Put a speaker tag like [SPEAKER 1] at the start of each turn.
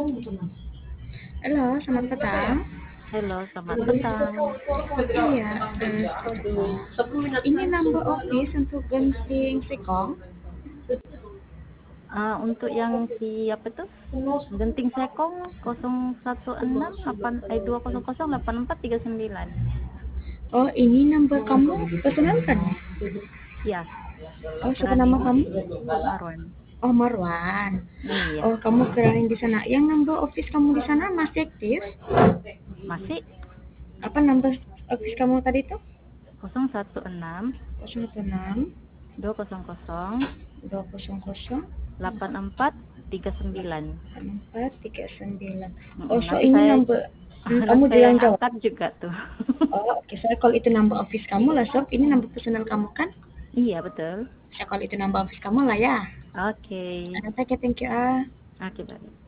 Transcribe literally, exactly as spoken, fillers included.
[SPEAKER 1] Halo, selamat petang.
[SPEAKER 2] Halo, selamat petang.
[SPEAKER 1] Iya, eh, ini number office untuk genting Sekong.
[SPEAKER 2] Ah, untuk yang si apa tuh? Genting Sekong nol satu enam delapan eh dua nol nol delapan empat tiga sembilan.
[SPEAKER 1] Oh, ini number kamu personal kan?
[SPEAKER 2] Ya,
[SPEAKER 1] Oh, siapa nama
[SPEAKER 2] running
[SPEAKER 1] kamu?
[SPEAKER 2] Marwan.
[SPEAKER 1] Oh, Marwan.
[SPEAKER 2] Iya,
[SPEAKER 1] Oh, kamu kirain di sana. Yang number office kamu di sana masih aktif?
[SPEAKER 2] masih
[SPEAKER 1] Apa number office kamu tadi tuh?
[SPEAKER 2] nol satu enam
[SPEAKER 1] nol satu enam
[SPEAKER 2] dua nol nol
[SPEAKER 1] dua nol nol
[SPEAKER 2] delapan empat tiga sembilan.
[SPEAKER 1] empat tiga sembilan. Oh,
[SPEAKER 2] Mm-mm,
[SPEAKER 1] so
[SPEAKER 2] nanti
[SPEAKER 1] ini
[SPEAKER 2] saya
[SPEAKER 1] number hmm, kamu
[SPEAKER 2] nanti saya
[SPEAKER 1] bilang
[SPEAKER 2] yang
[SPEAKER 1] jawab.
[SPEAKER 2] angkat juga tuh.
[SPEAKER 1] Oh, oke. Saya kalau itu number office kamu lah, sob. Ini number personal kamu kan?
[SPEAKER 2] Iya, betul.
[SPEAKER 1] Saya kalau itu number office kamu lah ya.
[SPEAKER 2] Oke.
[SPEAKER 1] Oke, thank you ah.
[SPEAKER 2] Oke, baik.